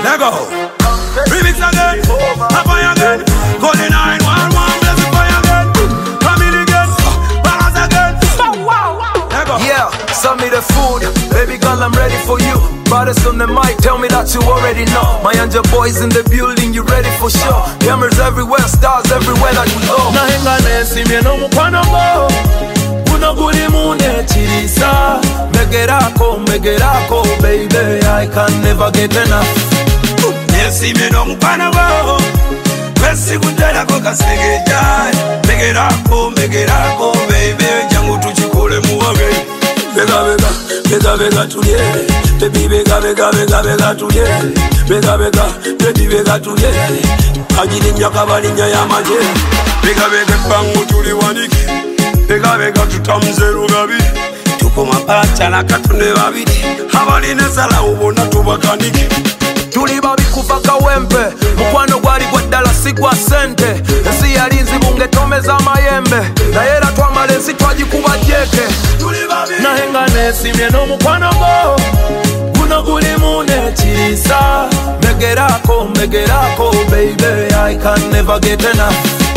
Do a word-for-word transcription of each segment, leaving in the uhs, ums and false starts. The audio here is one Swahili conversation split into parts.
Let go. Remix again, up again. Golden nine one one, bless the fire again. Come in again, balance again. Let go. Yeah, send me the food, baby girl, I'm ready for you. Baddest on the mic, tell me that you already know. My angel boys in the building, you ready for sure? Cameras everywhere, stars everywhere that we go. Nahenga nesi mieno mukwano mo Kuno guli mune chirisa Megerako, megerako, baby I can never get enough. Nesi mieno mukwano mo Kwesi kutela kwa kasegeja Megerako, megerako, baby Jangu tuchikule muwage Bega bega, bega bega tuye Baby bega bega bega bega tuye Bega bega, baby bega tuye Ajili nyaka bali nyaya maje Bega bega bangu tuli waniki Bega bega tutamzeru gabi Tuko mapacha na katune wabidi Habali nesala ubona tubakaniki Tuli babi kufaka wempe Mukwano gwali gwedala sigwa sente Nsi yalinzi bunge tomeza mayembe Na yera twamalesi twajikuba jeke Nahenga nesi mieno mukwano mo Kuno guli mune chirisa Megerako, megerako, baby I can never get enough.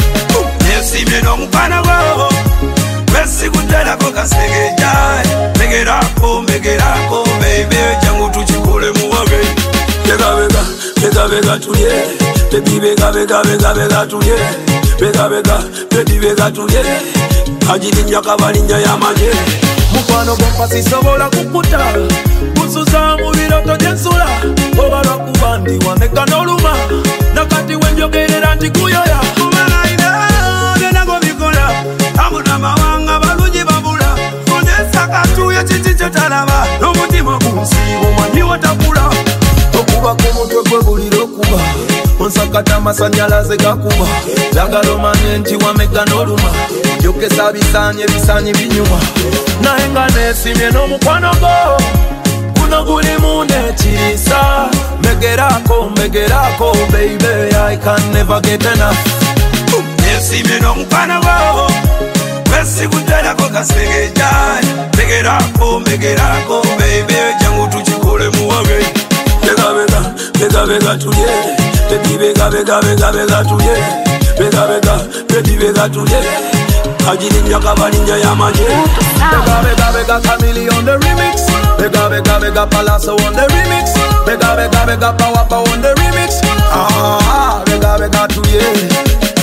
Nesi mieno mukwano mo Kwesi kutela kwa kasegeja Megerako, megerako, baby Jangu tuchikule muwage Bega bega, bega bega tuye Baby bega bega bega bega tuye Bega bega, baby bega tuye Ajili nyaka bali nyaya maje Mukwano bompa sisobola kukuta Kususa mubiroto jensula Obalwa kubandi wameka noluma Nakati wenjogerera nti kuyoya Kumana ina, gena gobikola Amuna mawanga balunji babula Kondesa katuye chichicho talaba Nomutima kunsibo mani watakula Okuba kumutwe kwe buliro kuba Onsakata masanyalaze gakuba Lagalo manye nti wameka noluma Jokesa bisanye bisanye binyuma Nahenga nesi mieno mukwano go Kuno guli mune chirisa Megerako, megerako, baby I can never get enough. Nesi mieno mukwano go Kwesi kutela kwa kasegeja Megerako, megerako, baby Jangu tuchikule muwage Bega bega, bega bega tuye Baby bega bega bega bega tuye Bega bega, baby bega tuye Ajili nyaka bali nyaya maje Bega bega bega Camille on the remix. Bega bega bega Palazzo on the remix. Bega bega bega Power Power on the remix. Ah, bega bega tuye